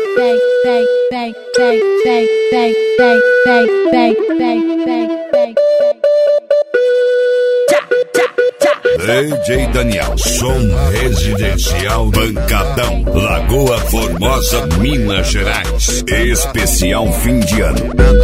DJ Daniel, som residencial Pancadão, Lagoa Formosa, Minas Gerais. Especial fim de ano.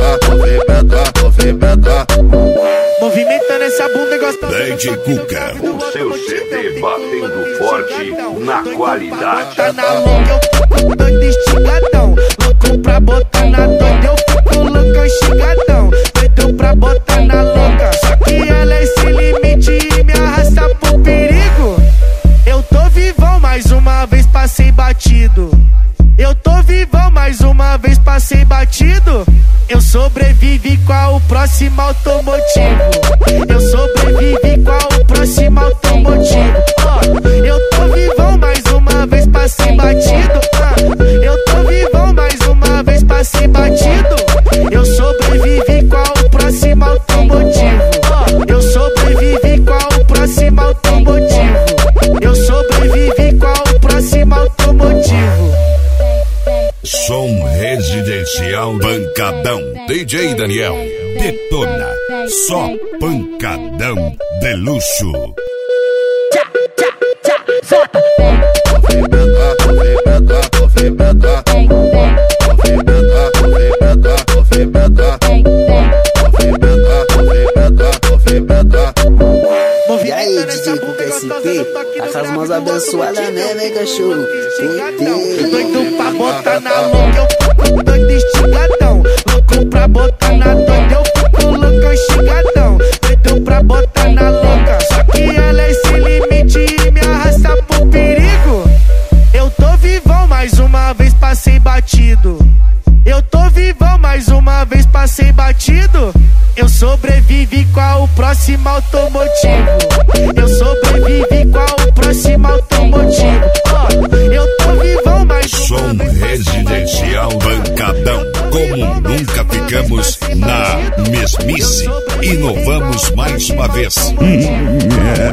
Movimentando essa bunda gostosa. DJ Cuca, o seu CD batendo forte na qualidade. Tá na louca, eu fico doido estigadão. Louco pra botar na doida, eu fico louco estigadão. Doido pra botar na louca, só que ela é sem limite e me arrasta pro perigo. Eu tô vivão, mais uma vez passei batido. Eu tô vivão, mais uma vez passei batido. Eu sobrevivi, qual o próximo automotivo? Eu sobrevivi, qual o próximo automotivo? Eu tô vivão, mais uma vez passei batido. Eu tô vivão, mais uma vez passei batido. Eu sobrevivi, qual o próximo automotivo? Eu sobrevivi, qual o próximo automotivo? Eu sobrevivi, qual o próximo automotivo? Som residencial Pancadão. DJ Daniel, detona. Só pancadão de luxo. E aí, DJ Cuca SP, aquelas mãos abençoadas, né, vem cachorro? Doido pra botar na louca, eu fico doido estigadão. Louco pra botar na doida, eu fico louco estigadão. Doido pra botar na louca, só que ela é sem limite e me arrasta pro perigo. Eu tô vivão, mais uma vez passei batido. Eu tô vivão, mais uma vez passei batido. Eu sobrevivi, qual o próximo automotivo? Eu sobrevivi, qual o próximo automotivo? Eu tô vivão, mais uma Som vez residencial Pancadão. Como nunca ficamos na mesmice, inovamos mais uma vez.